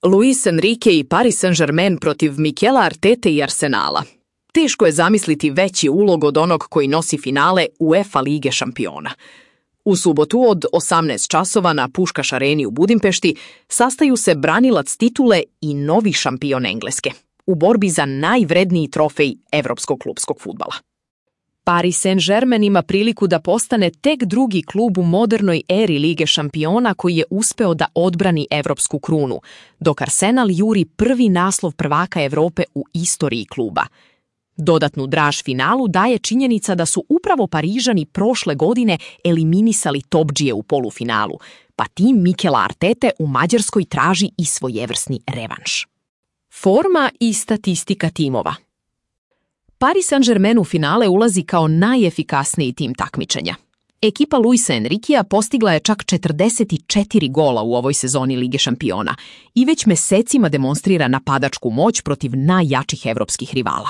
Luis Enrique i Paris Saint-Germain protiv Mikela Artete i Arsenala. Teško je zamisliti veći ulog od onog koji nosi finale UEFA Lige šampiona. U subotu od 18 časova na Puškaš areni u Budimpešti sastaju se branilac titule i novi šampion Engleske u borbi za najvredniji trofej evropskog klupskog fudbala. Paris Saint-Germain ima priliku da postane tek drugi klub u modernoj eri Lige šampiona koji je uspeo da odbrani evropsku krunu, dok Arsenal juri prvi naslov prvaka Evrope u istoriji kluba. Dodatnu draž finalu daje činjenica da su upravo Parižani prošle godine eliminisali topdžije u polufinalu, pa tim Mikela Artete u Mađarskoj traži i svojevrsni revanš. Forma i statistika timova. Paris Saint-Germain u finale ulazi kao najefikasniji tim takmičenja. Ekipa Luisa Enriquea postigla je čak 44 gola u ovoj sezoni Lige šampiona i već mesecima demonstrira napadačku moć protiv najjačih evropskih rivala.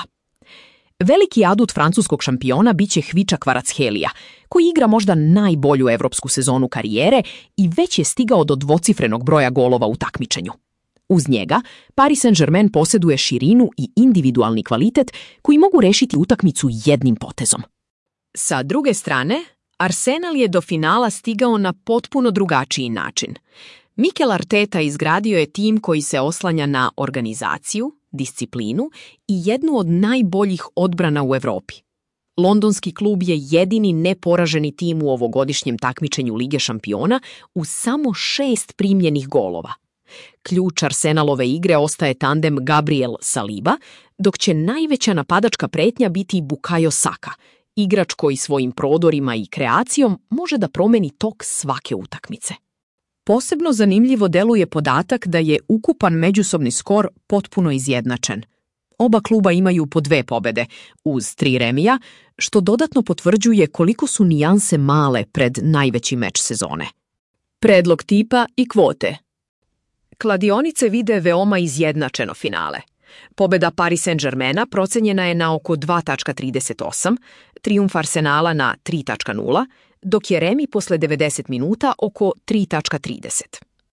Veliki adut francuskog šampiona biće Hviča Kvaratskhelia, koji igra možda najbolju evropsku sezonu karijere i već je stigao do dvocifrenog broja golova u takmičenju. Uz njega, Paris Saint-Germain posjeduje širinu i individualni kvalitet koji mogu rešiti utakmicu jednim potezom. Sa druge strane, Arsenal je do finala stigao na potpuno drugačiji način. Mikel Arteta izgradio je tim koji se oslanja na organizaciju, disciplinu i jednu od najboljih odbrana u Evropi. Londonski klub je jedini neporaženi tim u ovogodišnjem takmičenju Lige šampiona uz samo 6 primljenih golova. Ključ Arsenalove igre ostaje tandem Gabriel-Saliba, dok će najveća napadačka pretnja biti Bukayo Saka, igrač koji svojim prodorima i kreacijom može da promeni tok svake utakmice. Posebno zanimljivo deluje podatak da je ukupan međusobni skor potpuno izjednačen. Oba kluba imaju po 2 pobede, uz 3 remija, što dodatno potvrđuje koliko su nijanse male pred najveći meč sezone. Predlog tipa i kvote. Kladionice vide veoma izjednačeno finale. Pobeda Paris Saint-Germaina procenjena je na oko 2,38, trijumf Arsenala na 3,0, dok je remi posle 90 minuta oko 3,30.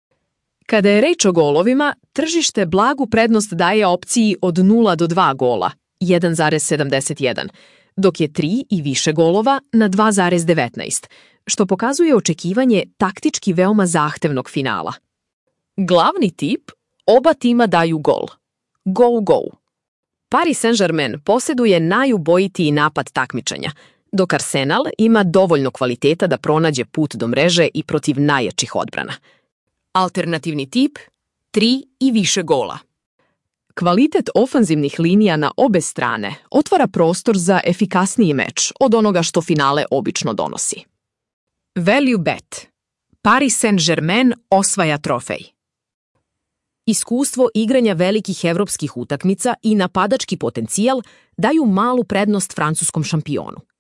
Kada je reč o golovima, tržište blagu prednost daje opciji od 0 do 2 gola, 1,71, dok je 3 i više golova na 2,19, što pokazuje očekivanje taktički veoma zahtevnog finala. Glavni tip, oba tima daju gol. Go. Paris Saint-Germain posjeduje najubojitiji napad takmičenja, dok Arsenal ima dovoljno kvaliteta da pronađe put do mreže i protiv najjačih odbrana. Alternativni tip, 3 i više gola. Kvalitet ofanzivnih linija na obe strane otvara prostor za efikasniji meč od onoga što finale obično donosi. Value bet. Paris Saint-Germain osvaja trofej. Iskustvo igranja velikih evropskih utakmica i napadački potencijal daju malu prednost francuskom šampionu.